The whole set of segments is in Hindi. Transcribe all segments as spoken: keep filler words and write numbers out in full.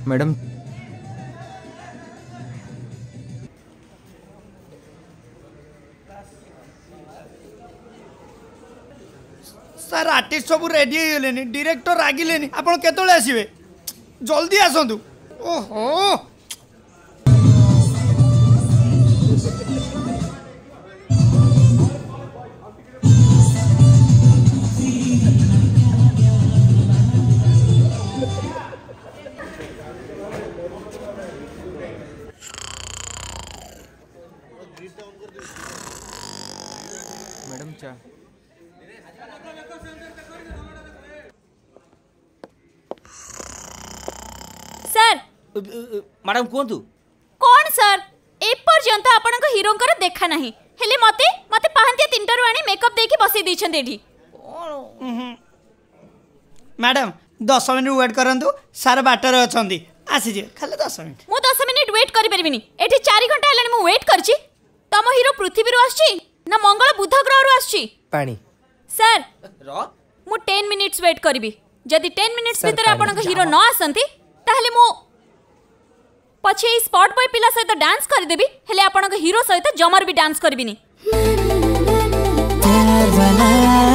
मैडम सर आर्टिस्ट सब रेडी हो डायरेक्टर रागिले आपण केतले आसीबे जल्दी आसंतु। ओहो मैडम चा सर मैडम कहतु कौन सर एपर्यंत आपण हीरो देखा नहीं हेले मते मते पाहंतिया तीनटा आनी मेकअप देकी बसई दैछन एठी। मैडम दस मिनट वेट करंतु सार बाटर अछंती आसी जे खाली दस मिनट। मु दस मिनट वेट करि परबिनी एठी चार घंटा हेलानी मु वेट करछि। तम हीरो पृथ्वी रु आछि ना मंगल बुध ग्रह रु आछि पानी सर र मु टेन मिनिट्स वेट करबी जदि टेन मिनिट्स भीतर आपण हीरो न आसंती ताहले मु पछे ई स्पॉट बॉय पिला सहित डांस कर देबी हेले आपण हीरो सहित जमर भी डांस करबिनी। प्यार वाला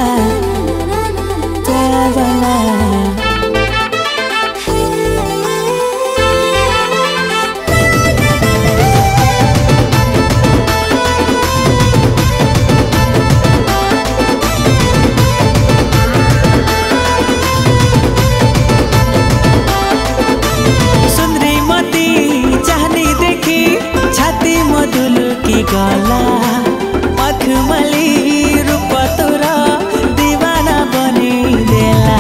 प्यार वाला गला मखमली रूप तोरा दीवाना बनी देला।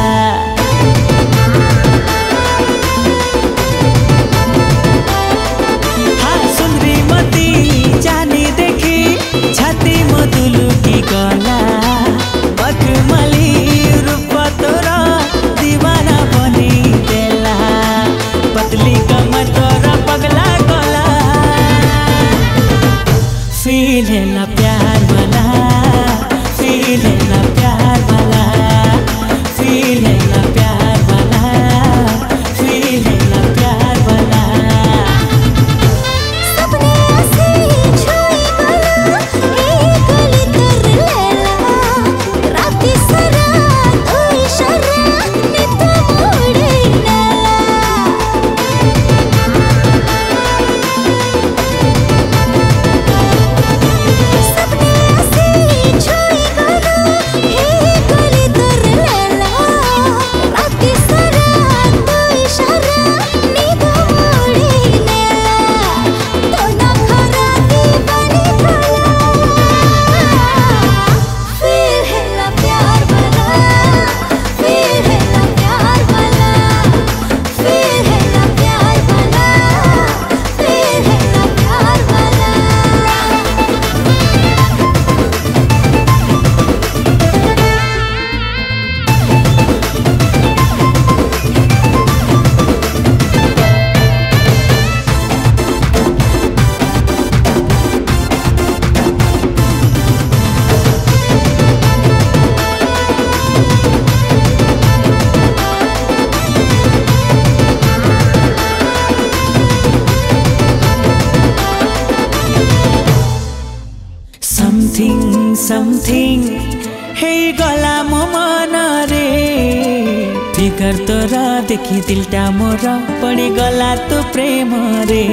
हाँ सुंदरी मती जानी देखी छाती मधुलू की गला मखमली रूप तोरा दीवाना बनी देला। पतली कमर तोरा पगला गला फील है ना प्यार वाला फील है ना प्यार वाला फील है ना प्यार वाला फील है ना प्यार वाला। सपने ऐसे छुई गला एक गली कर लेला राती सरा तो इशारा नित मोड़े ना। समथिंग हे गला मो मन रे फिकर तोरा देखी दिलटा मोर पड़ी गला तो प्रेम रे।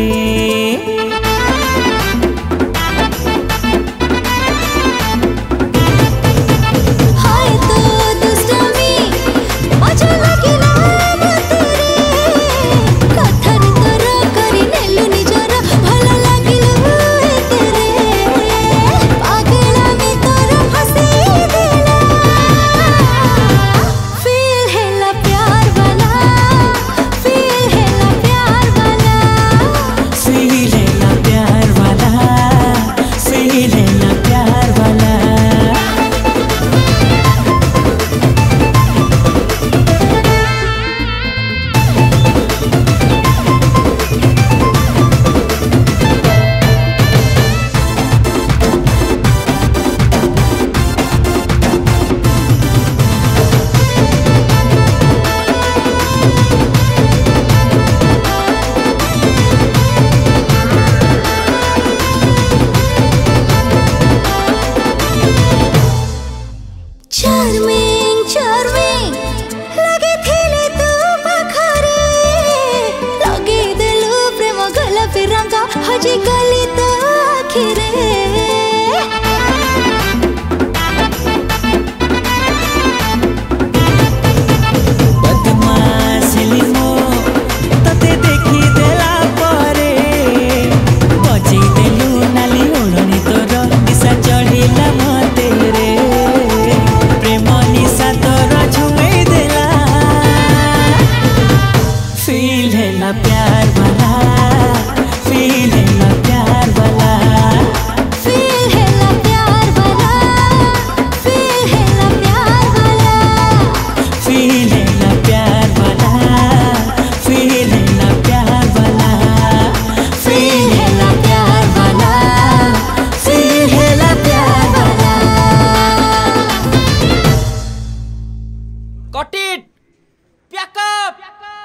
फील है ना वाला फील है ना प्यार वाला फील है ना प्यार वाला फील है ना प्यार वाला फील है ना प्यार वाला फील है ना प्यार वाला फील है ना प्यार वाला फील है ना प्यार वाला कट इट पैक अप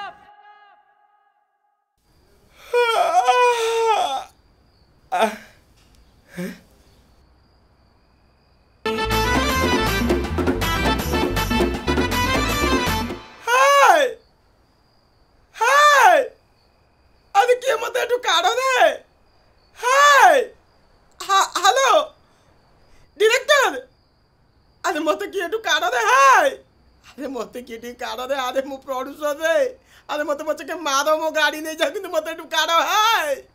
हाय हाय अरे किए मत एटू काढो दे हाय हेलो डायरेक्टर अरे मत किए एटू काढो दे हाय अरे मत किए टी काढो दे अरे मु प्रोड्यूसर रे अरे मत बच्चे के मारो मो गाड़ी नहीं जा किंतु मत एटू काढो हाय